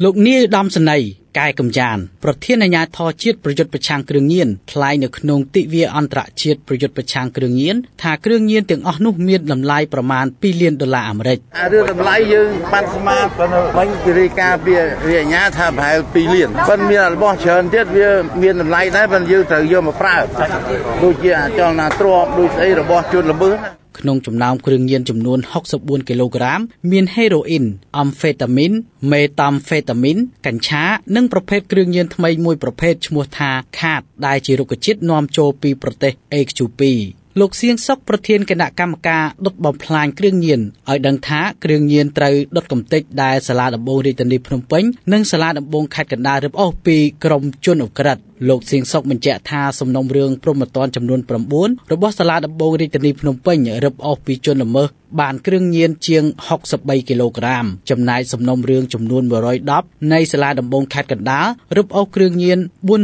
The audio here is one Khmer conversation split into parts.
លោកនាយឧត្តមសេនីយ៍កាយកំចានប្រធានអាជ្ញាធរជាតិប្រយុទ្ធប្រឆាំងគ្រឿងញៀនថ្លែងនៅក្នុងទិវាអន្តរជាតិប្រយុទ្ធប្រឆាំងគ្រឿងញៀនថាគ្រឿងញៀនទាំងអស់នោះមានតម្លៃប្រមាណ$2 លានអាមេរិករឿងតម្លៃយើងបានស្មារតីវិញពីរាយការណ៍ពីអាជ្ញាថាប្រហែល$2 លានប៉ុន្តែមានរបស់ច្រើនទៀតវាមានតម្លៃដែរប៉ុន្តែយើងត្រូវយកមកប្រើដូចជាអចលនទ្រព្យដូចស្អីរបស់ជនល្មើសក្នុងចំណោមគ្រឿងញៀនចំនួន64គីឡូក្រាមមានហេរ៉ូអ៊ីនអំហ្វេតាមីនមេតាំហ្វេតាមីនកញ្ឆានិងប្រភេទគ្រឿងញៀនថ្មីមួយប្រភេទឈ្មោះថាខាតដែលជារុក្ខជាតិនាំចូលពីប្រទេសអេកជូពីលោកសៀងសុកប្រធានគណៈកម្មការដុតបំផ្លាញគ្រឿងញៀនឲ្យដឹងថាគ្រឿងញៀនត្រូវដុតកំទេចដែលសាលាដំបងរាជធានីភ្នំពេញនិងសាលាដំបងខេត្តកណ្ដាលរឹបអូសពីក្រុមជនឧក្រិដ្ឋលោកសៀងសុកបញ្ជាក់ថាសំណុំរឿងព្រហ្មទណ្ឌចំនួន9របស់សាលាដំបងរាជធានីភ្នំពេញរឹបអូសពីជនល្មើសបានគ្រឿងញៀនជាង63គីឡូក្រាមចំណែកសំណុំរឿងចំនួន110នៃសាលាដំបងខេត្តកណ្ដាលរឹបអូសគ្រឿងញៀន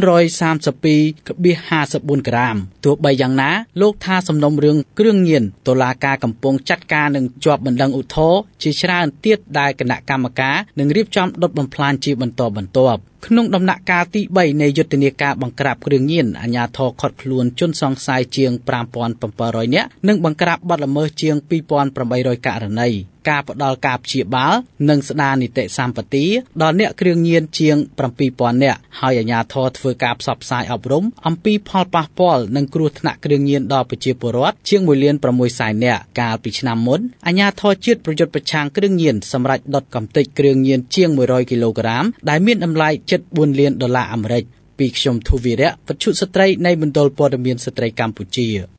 432.54ក្រាមទោះបីយ៉ាងណាលោកថាសំណុំរឿងគ្រឿងញៀនតុលាការកំពុងចាត់ការនឹងជាប់បណ្ដឹងឧទ្ធរណ៍ជាច្រើនទៀតដែលគណៈកម្មការនឹងរៀបចំដុតបំផ្លាញជាបន្តបន្ទាប់ក្នុងដំណាក់កាលទី3នៃយុទ្ធនាការបង្ក្រាបគ្រឿងញៀនអាជ្ញាធរឃាត់ខ្លួនជនសង្ស័យជាង5700នាក់និងបង្ក្រាបបទល្មើសជាង2800ករណីការផ្ដល់ការព្យាបាលនិងស្ដារនីតិសម្បទាដល់អ្នកគ្រឿងញៀនជាង7000នាក់ហើយអាជ្ញាធរធ្វើការផ្សព្វផ្សាយអប់រំអំពីផលប៉ះពាល់និងគ្រោះថ្នាក់គ្រឿងញៀនដល់ប្រជាពលរដ្ឋជាង1.6 លាននាក់កាលពីឆ្នាំមុនអាជ្ញាធរជាតិប្រយុទ្ធប្រឆាំងគ្រឿងញៀនសម្រាប់ដុតកំទេចគ្រឿងញៀនជាង100គីឡូក្រាមដែលមានតម្លៃជិត$4 លានអាមេរិកពីខ្ញុំធូវីរៈវិទ្យុស្ត្រីនៃមណ្ឌលព័ត៌មានស្ត្រីកម្ពុជា